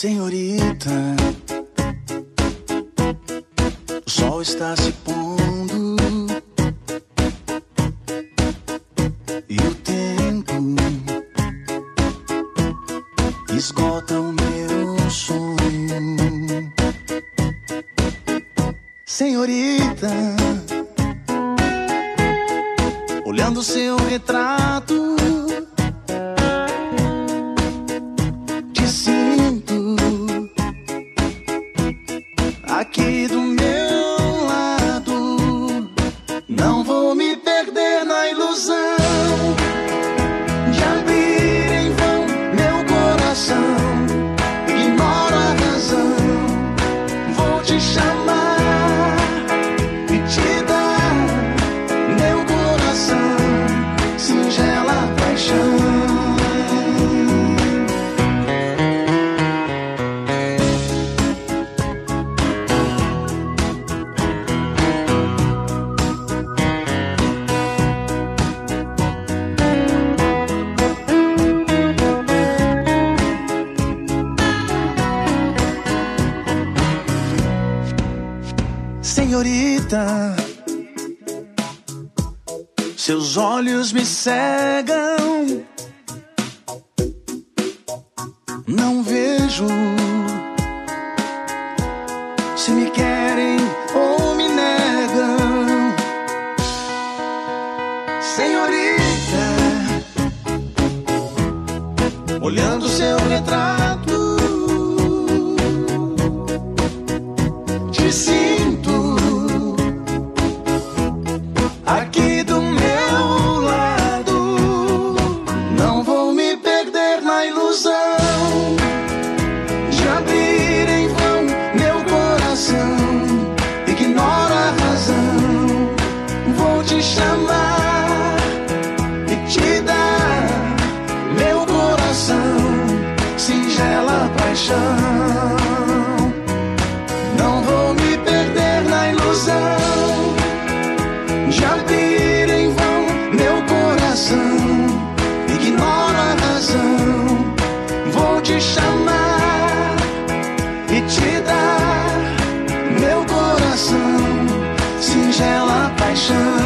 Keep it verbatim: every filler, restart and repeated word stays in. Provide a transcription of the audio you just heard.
Senhorita, o sol está se pondo e o tempo esgota o meu sonho. Senhorita, olhando seu retrato, te sinto aqui do meu lado. Não vou me perder na ilusão de abrir em vão meu coração. Ignoro a razão, vou te chamar e te dar meu coração, singela paixão. Senhorita, seus olhos me cegam, não vejo se me querem ou me negam. Senhorita, olhando seu retrato, te sinto aqui do meu lado. Não vou me perder na ilusão de abrir em vão meu coração. Ignoro a razão, vou te chamar e te dar meu coração, singela paixão. Não vou me perder na ilusão de abrir em vão meu coração. Ignoro a razão, vou te chamar e te dar meu coração, singela paixão.